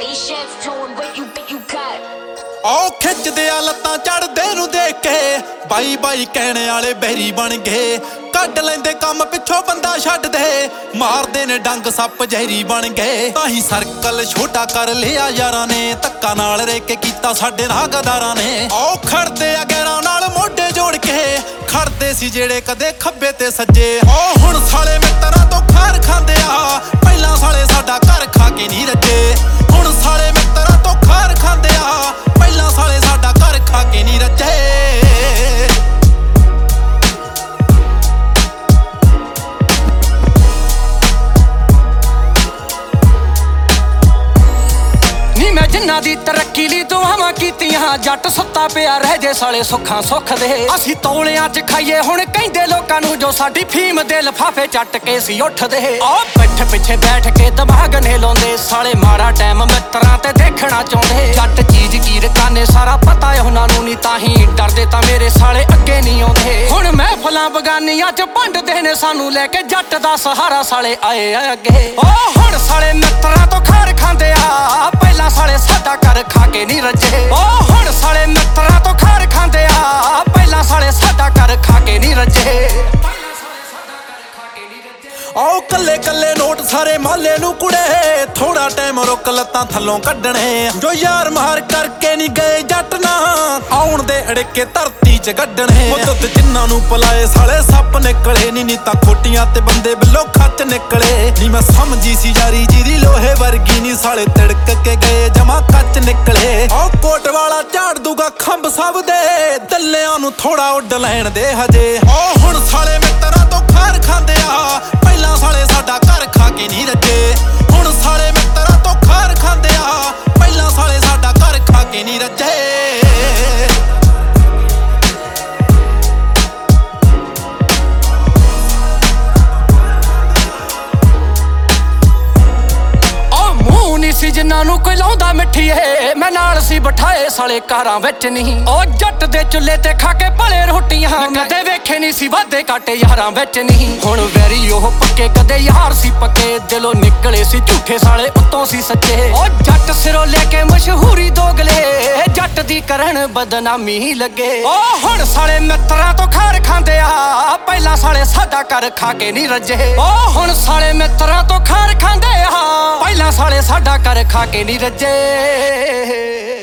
ਉਹ ਖਿੱਚਦੇ ਆ ਲੱਤਾਂ ਚੜਦੇ ਨੂੰ ਦੇਖ ਕੇ ਬਾਈ ਬਾਈ ਕਹਿਣ ਵਾਲੇ ਬਹਿਰੀ ਬਣ ਗਏ। ਕੱਢ ਲੈਂਦੇ ਕੰਮ ਪਿੱਛੋਂ ਬੰਦਾ ਛੱਡਦੇ ਮਾਰਦੇ ਨੇ ਡੰਗ ਸੱਪ ਜ਼ਹਿਰੀ ਬਣ ਗਏ। ਤਾਂ ਹੀ ਸਰਕਲ ਛੋਟਾ ਕਰ ਲਿਆ ਯਾਰਾਂ ਨੇ ਧੱਕਾ ਨਾਲ ਰਹਿ ਕੇ ਕੀਤਾ ਸਾਡੇ ਨਾਗਦਾਰਾਂ ਨੇ। ਉਹ ਖੜਦੇ ਆ ਗੈਰਾਂ ਨਾਲ ਮੋਢੇ ਜੋੜ ਕੇ ਖੜਦੇ ਸੀ ਜਿਹੜੇ ਕਦੇ ਖੱਬੇ ਤੇ ਸੱਜੇ। ਉਹ ਹੁਣ ਸਾਲੇ ਮਿੱਤਰਾਂ ਤੋਂ ਖਾਰ ਖਾਂਦੇ ਆ ਪਹਿਲਾਂ ਸਾਲੇ ਸਾਡਾ ਘਰ ਖਾ ਕੇ ਨਹੀਂ ਰੱਜੇ। ਹੁਣ ਸਾਲੇ ਮਿੱਤਰਾਂ ਤੋਂ ਖਾਰ ਖਾਂਦੇ ਆ ਪਹਿਲਾਂ ਸਾਲੇ ਸਾਡਾ ਘਰ ਖਾ ਕੇ ਨਹੀਂ ਰੱਜੇ। ਜਿਨ੍ਹਾਂ ਦੀ ਤਰੱਕੀ ਲਈ ਦੁਆਵਾਂ ਕੀਤੀਆਂ ਜੱਟ ਸੁੱਤਾ ਪਿਆ ਰਹਿ ਜੇ ਸਾਲੇ ਸੁੱਖਾਂ ਸੁੱਖ ਦੇ। ਅਸੀਂ ਤੌਲਿਆਂ 'ਚ ਖਾਈਏ ਹੁਣ ਕਹਿੰਦੇ ਲੋਕਾਂ ਨੂੰ ਜੋ ਸਾਡੀ ਫੀਮ ਦੇ ਲਿਫਾਫੇ ਚੱਟ ਕੇ ਸੀ ਉੱਠਦੇ। ਆਹ ਪਿੱਠ ਪਿੱਛੇ ਬੈਠ ਕੇ ਦਿਮਾਗ ਨੇ ਲਾਉਂਦੇ ਸਾਲੇ ਮਾੜਾ ਟਾਈਮ ਮਿੱਤਰਾਂ ਤੇ ਦੇਖਣਾ ਚਾਹੁੰਦੇ। ਜੱਟ ਚੀਜ਼ ਕੀ ਰਕਾਨੇ ਸਾਰਾ ਪਤਾ ਏ ਉਹਨਾਂ ਨੂੰ ਨਹੀਂ ਤਾਂ ਹੀ ਡਰਦੇ ਤਾਂ ਮੇਰੇ ਸਾਲੇ ਅੱਗੇ ਨਹੀਂ ਆਉਂਦੇ। ਹੁਣ ਮਹਿਫਲਾਂ ਬਗਾਨੀਆਂ 'ਚ ਭੰਡਦੇ ਨੇ ਸਾਨੂੰ ਲੈ ਕੇ ਜੱਟ ਦਾ ਸਹਾਰਾ ਸਾਲੇ ਆਏ ਆ ਅੱਗੇ। ਉਹ ਹੁਣ ਸਾਲੇ ਮਿੱਤਰਾਂ ਤੋਂ ਖਾਰ ਖਾਂਦੇ ਆ ਪਹਿਲਾਂ ਸਾਲੇ ਸਾਡਾ ਘਰ ਖਾ ਕੇ ਨਹੀਂ ਰੱਜੇ। ਉਹ ਹੁਣ ਸਾਲੇ ਮਿੱਤਰਾਂ ਤੋਂ ਖਾਰ ਖਾਂਦੇ ਆ ਪਹਿਲਾਂ ਸਾਲੇ ਸਾਡਾ ਘਰ ਖਾ ਕੇ ਨਹੀਂ ਰੱਜੇ। ਆਓ ਕੱਲੇ ਕੱਲੇ ਨੋਟ ਸਾਰੇ ਮਾਲੇ ਨੂੰ ਕੁੜੇ ਥੋੜਾ ਟਾਈਮ ਰੁਕ ਲੱਤਾਂ ਥੱਲੋਂ ਕੱਢਣੇ। ਜੋ ਯਾਰ ਮਾਰ ਕਰਕੇ ਨਹੀਂ ਗਏ ਜੱਟ ਨਾ ਆਉਣ ਦੇ ਅੜਕੇ ਧਰਤੀ 'ਚ ਗੱਡਣੇ। ਮੁੱਦਤ ਜਿਨ੍ਹਾਂ ਨੂੰ ਪਲਾਏ ਸਾਲੇ ਸੱਪ ਨਿਕਲੇ ਨੀ ਤਾਂ ਖੋਟੀਆਂ ਤੇ ਬੰਦੇ ਬਿੱਲੋ ਖੱਚ ਨਿਕਲੇ। ਨੀ ਮੈਂ ਸਮਝੀ ਸੀ ਯਾਰੀ ਜਿਹਦੀ ਲੋਹੇ ਵਰਗੀ ਨੀ ਸਾਲੇ ਤਿੜਕ ਕੇ ਗਏ ਜਮਾ ਕੱਚ ਨਿਕਲੇ। ਆਹ ਕੋਟ ਵਾਲਾ ਝਾੜ ਦੂਗਾ ਖੰਭ ਸਭ ਦੇ ਦੱਲਿਆਂ ਨੂੰ ਥੋੜਾ ਉੱਡ ਲੈਣ ਦੇ ਹਜੇ। ਉਹ ਹੁਣ ਸਾਲੇ ਮਿੱਤਰਾਂ ਤੋਂ ਖਾਰ ਖਾਂਦੇ ਆ ਪਹਿਲਾਂ ਸਾਲੇ ਸਾਡਾ ਘਰ ਖਾ ਕੇ ਨਹੀਂ ਰੱਜੇ। ਹੁਣ ਸਾਲੇ ਮਿੱਤਰਾਂ ਤੋਂ ਖਾਰ ਖਾਂਦੇ ਆ ਪਹਿਲਾਂ ਸਾਲੇ ਸਾਡਾ ਘਰ ਖਾ ਕੇ ਨਹੀਂ ਰੱਜੇ। ਸੀ ਜਿਨ੍ਹਾਂ ਨੂੰ ਕੋਈ ਲਾਉਂਦਾ ਮਿੱਠੀਏ ਮੈਂ ਨਾਲ ਸੀ ਬਿਠਾਏ ਸਾਲੇ ਕਾਰਾਂ ਵਿੱਚ ਨਹੀਂ। ਉਹ ਜੱਟ ਦੇ ਚੁੱਲ੍ਹੇ ਤੇ ਖਾ ਕੇ ਭਲੇ ਰੋਟੀਆਂ ਕਦੇ ਵੇਖੇ ਨਹੀਂ ਸੀ ਵਾਧੇ ਕਾਟੇ ਯਾਰਾਂ ਵਿੱਚ ਨਹੀਂ। ਹੁਣ ਵੈਰੀ ਉਹ ਪੱਕੇ ਕਦੇ ਯਾਰ ਸੀ ਪੱਕੇ ਦਿਲੋਂ ਨਿਕਲੇ ਸੀ ਝੂਠੇ ਸਾਲੇ ਉੱਤੋਂ ਸੀ ਸੱਚੇ। ਉਹ ਜੱਟ ਸਿਰੋਂ ਲੈ ਕੇ ਮਸ਼ਹੂਰੀ ਦੋਗਲੇ ਜੱਟ ਦੀ ਕਰਨ ਬਦਨਾਮੀ ਲੱਗੇ। ਉਹ ਹੁਣ ਸਾਲੇ ਮਿੱਤਰਾਂ ਤੋਂ ਖਾਰ ਖਾਂਦੇ ਆ ਪਹਿਲਾਂ ਸਾਲੇ ਸਾਡਾ ਘਰ ਖਾ ਕੇ ਨਹੀਂ ਰੱਜੇ। ਉਹ ਹੁਣ ਸਾਲੇ ਮਿੱਤਰਾਂ ਤੋਂ ਖਾਰ ਖਾਂਦੇ ਆ ਪਹਿਲਾਂ ਸਾਲੇ ਸਾਡਾ ਘਰ ਖਾ ਕੇ ਨਹੀਂ ਰੱਜੇ।